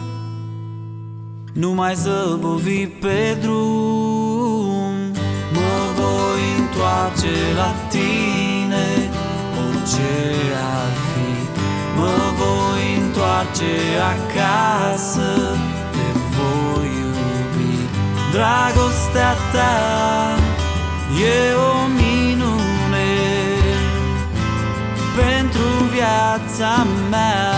Nu mai zăbovi pe drum, mă voi întoarce la tine, orice ar fi. Mă voi întoarce acasă, te voi iubi. Dragostea ta e o minune pentru viața mea.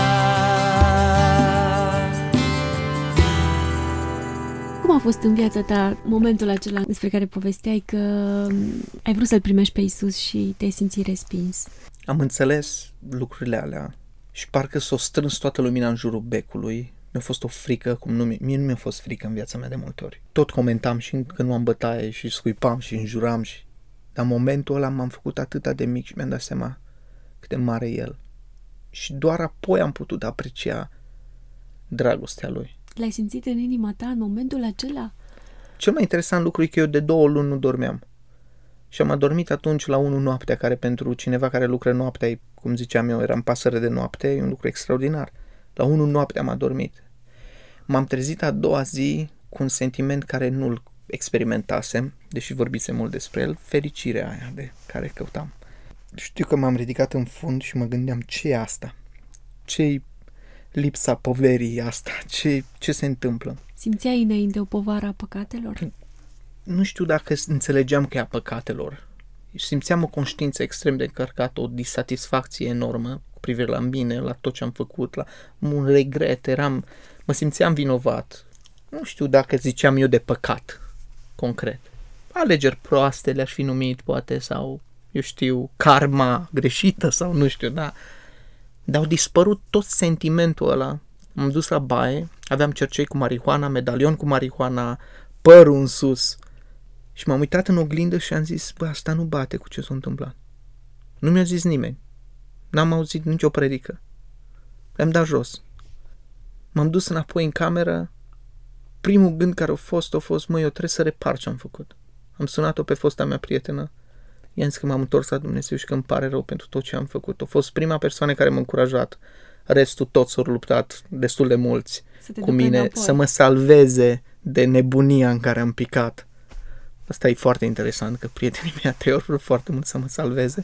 Cum a fost în viața ta momentul acela despre care povesteai că ai vrut să-L primești pe Iisus și te-ai simțit respins? Am înțeles lucrurile alea și parcă s-o strâns toată lumina în jurul becului. Mi-a fost o frică, mie nu mi-a fost frică în viața mea de multe ori. Tot comentam și când nu am bătaie și scuipam și înjuram și... Dar momentul ăla m-am făcut atât de mic și mi-am dat seama cât de mare e El. Și doar apoi am putut aprecia dragostea Lui. L-ai simțit în inima ta în momentul acela? Cel mai interesant lucru e că eu de 2 luni nu dormeam. Și am adormit atunci la 1 noaptea, care pentru cineva care lucră noaptea, cum ziceam eu, eram pasăre de noapte, e un lucru extraordinar. La 1 noaptea am adormit. M-am trezit a doua zi cu un sentiment care nu-l experimentasem, deși vorbisem mult despre el, fericirea aia de care căutam. Știu că m-am ridicat în fund și mă gândeam, ce e asta? Ce-i lipsa poverii asta? Ce se întâmplă? Simțeai înainte o povară a păcatelor? Nu știu dacă înțelegeam că e a păcatelor. Simțeam o conștiință extrem de încărcată, o disatisfacție enormă cu privire la mine, la tot ce am făcut, la un regret, mă simțeam vinovat. Nu știu dacă ziceam eu de păcat, concret. Alegeri proaste le-aș fi numit, poate, sau, eu știu, karma greșită, sau nu știu, da. Dar au dispărut tot sentimentul ăla. M-am dus la baie, aveam cercei cu marihuana, medalion cu marihuana, părul în sus. Și m-am uitat în oglindă și am zis, asta nu bate cu ce s-a întâmplat. Nu mi-a zis nimeni. N-am auzit nicio predică. Le-am dat jos. M-am dus înapoi în cameră. Primul gând care a fost, eu trebuie să repar ce am făcut. Am sunat-o pe fosta mea prietenă. I-am zis că m-am întors la Dumnezeu și că îmi pare rău pentru tot ce am făcut. A fost prima persoană care m-a încurajat. Restul toți s-au luptat, destul de mulți, cu mine, înapoi. să mă salveze de nebunia în care am picat. Asta e foarte interesant, că prietenii mei atei au vrut foarte mult să mă salveze.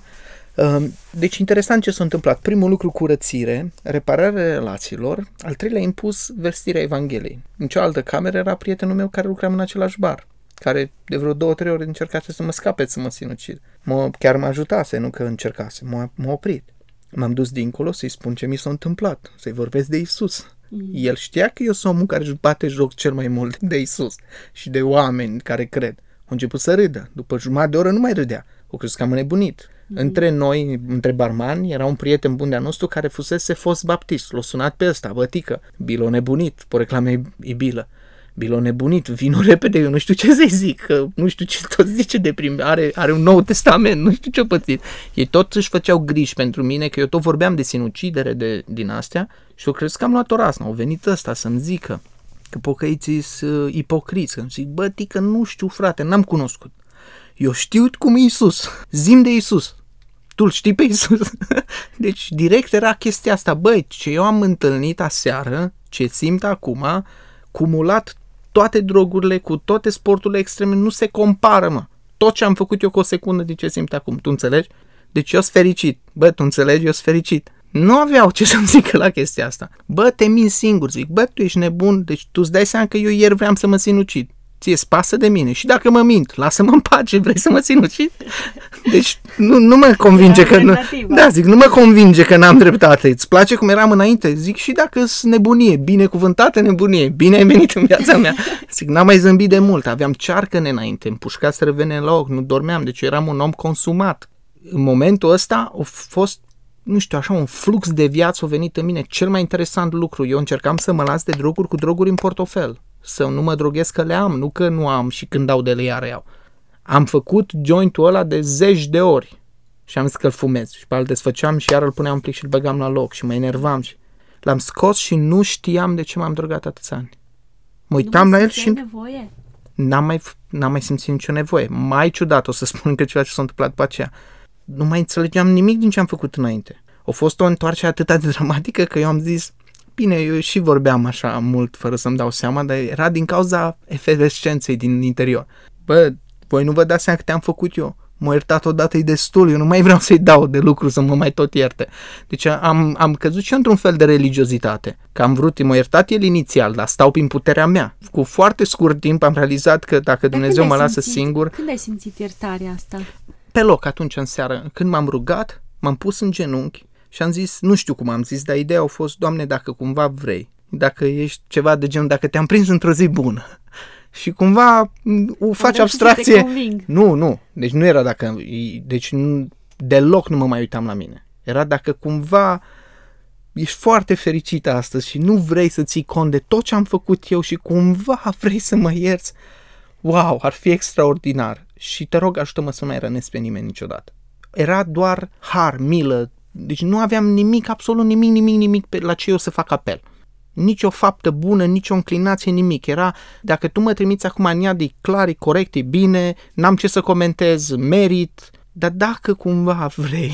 Deci interesant ce s-a întâmplat. Primul lucru, curățire, repararea relațiilor. Al treilea, impus vestirea Evangheliei. În cealaltă cameră era prietenul meu care lucra în același bar, care de vreo 2-3 ori încercase să mă scape, să mă sinucid. Chiar mă ajutase, nu că încercase, m-a oprit. M-am dus dincolo să-i spun ce mi s-a întâmplat, să-i vorbesc de Isus. El știa că eu sunt omul care își bate joc cel mai mult de Isus și de oameni care cred. A început să râdă. După jumătate de oră nu mai râdea. O crezut că am înnebunit. Între noi, între barmani, era un prieten bun de-a nostru care fusese fost baptist. L-a sunat pe ăsta, bătică. Bilo nebunit, pe reclame e bilă. Bilo nebunit, vino repede, eu nu știu ce să-i zic, că nu știu ce tot zice de prim, are un nou testament, nu știu ce-o pățit. Ei tot își făceau griji pentru mine, că eu tot vorbeam de sinucidere din astea și eu cred că am luat o rasnă. Au venit ăsta să-mi zică că pocăiții-s ipocriți, că îmi zic, bă, tică, nu știu, frate, n-am cunoscut. Eu știu cum e Iisus, zi-mi de Iisus. Tu-l știi pe Iisus? Deci direct era chestia asta, băi, ce eu am întâlnit aseară, ce simt acum, cumulat toate drogurile cu toate sporturile extreme, nu se compară, mă. Tot ce am făcut eu cu o secundă de ce simt acum, tu înțelegi? Deci eu sunt fericit, bă, tu înțelegi, eu sunt fericit. Nu aveau ce să-mi zică la chestia asta. Bă, te mint singur, zic, bă, tu ești nebun, deci tu îți dai seama că eu ieri vreau să mă sinucid. Ție-ți pasă de mine și dacă mă mint, lasă-mă în pace, vrei să mă sinucid? Deci nu mă convinge că nu, da, zic, nu mă convinge că n-am dreptate. Îți place cum eram înainte? Zic, și dacă-s nebunie, binecuvântată nebunie, bine ai venit în viața mea. Zic, n-am mai zâmbit de mult, aveam cearcăne înainte, împușcaseră vene la ochi, nu dormeam, deci eram un om consumat. În momentul ăsta a fost, nu știu, așa un flux de viață a venit în mine. Cel mai interesant lucru, eu încercam să mă las de droguri cu droguri în portofel. Să nu mă droghez că le am, nu că nu am și când dau de le iar iau. Am făcut jointul ăla de 10 de ori și am zis că îl fumez și pe alte desfăceam și iar îl puneam în plic și îl băgam la loc și mă enervam și l-am scos și nu știam de ce m-am drogat atâția ani. Mă uitam la el și nevoie? n-am mai simțit nicio nevoie. Mai ciudat, o să spun că ceva ce s-a întâmplat după aceea. Nu mai înțelegeam nimic din ce am făcut înainte. A fost o întoarcere atât de dramatică că eu am zis, bine, eu și vorbeam așa mult fără să-mi dau seama, dar era din cauza efervescenței din interior. Bă, voi nu vă dați seama că te-am făcut eu. M-a iertat odată, e destul, eu nu mai vreau să-i dau de lucru să mă mai tot ierte. Deci am căzut și într-un fel de religiozitate. Că am vrut, m-a iertat el inițial, dar stau prin puterea mea. Cu foarte scurt timp am realizat că dacă Dumnezeu mă lasă singur... Când ai simțit iertarea asta? Pe loc, atunci în seară, când m-am rugat, m-am pus în genunchi și am zis, nu știu cum am zis, dar ideea a fost, Doamne, dacă cumva vrei, dacă ești ceva de genul, dacă te-am prins într-o zi bună și cumva faci abstracție. Nu, deci nu era dacă, deci deloc nu mă mai uitam la mine. Era dacă cumva ești foarte fericită astăzi și nu vrei să ții cont de tot ce am făcut eu și cumva vrei să mă ierți, wow, ar fi extraordinar și te rog ajută-mă să nu mai rănesc pe nimeni niciodată. Era doar har, milă, deci nu aveam nimic, absolut nimic la ce eu să fac apel. Nici o faptă bună, nici o înclinație, nimic. Era, dacă tu mă trimiți acum în iad, e clar, e corect, e bine, n-am ce să comentez, merit, dar dacă cumva vrei,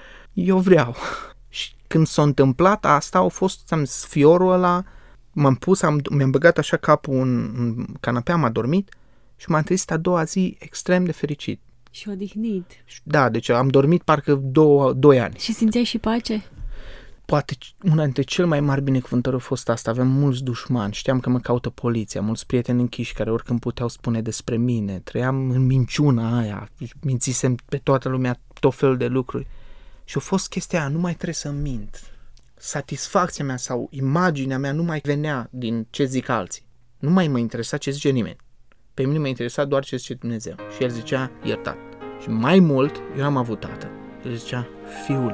eu vreau. Și când s-a întâmplat asta, au fost, am zis, fiorul ăla, m-am pus, mi-am băgat așa capul în canapea, am adormit și m-am trezit a doua zi extrem de fericit. Și odihnit. Da, deci am dormit parcă 2 ani. Și simțeai și pace? Poate una dintre cele mai mari binecuvântări a fost asta. Aveam mulți dușmani, știam că mă caută poliția, mulți prieteni închiși care oricând puteau spune despre mine. Trăiam în minciuna aia, mințisem pe toată lumea tot felul de lucruri. Și a fost chestia aia, nu mai trebuie să mint. Satisfacția mea sau imaginea mea nu mai venea din ce zic alții. Nu mai mă interesa ce zice nimeni. Pe mine mă interesa doar ce zice Dumnezeu. Și el zicea, iertat. Și mai mult, eu am avut tată. El zicea, fiule.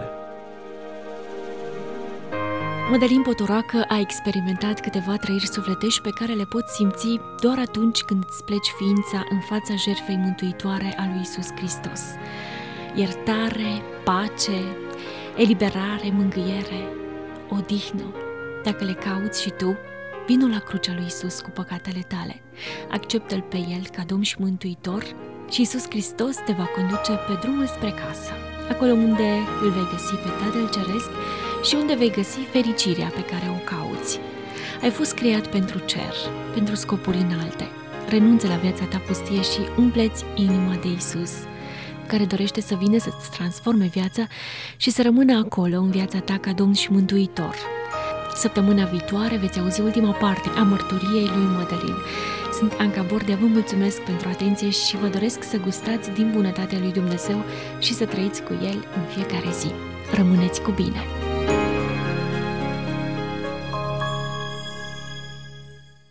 Mădălin Potoroacă a experimentat câteva trăiri sufletești pe care le poți simți doar atunci când îți pleci ființa în fața jertfei mântuitoare a lui Iisus Hristos. Iertare, pace, eliberare, mângâiere, odihnă. Dacă le cauți și tu, vino la crucea lui Iisus cu păcatele tale. Acceptă-L pe El ca Domn și Mântuitor și Iisus Hristos te va conduce pe drumul spre casă, acolo unde îl vei găsi pe Tatăl Ceresc și unde vei găsi fericirea pe care o cauți. Ai fost creat pentru cer, pentru scopuri înalte. Renunță la viața ta pustie și umple-ți inima de Iisus, care dorește să vină să-ți transforme viața și să rămână acolo în viața ta ca Domn și Mântuitor. Săptămâna viitoare veți auzi ultima parte a mărturiei lui Mădălin. Sunt Anca Bordea, vă mulțumesc pentru atenție și vă doresc să gustați din bunătatea lui Dumnezeu și să trăiți cu El în fiecare zi. Rămâneți cu bine!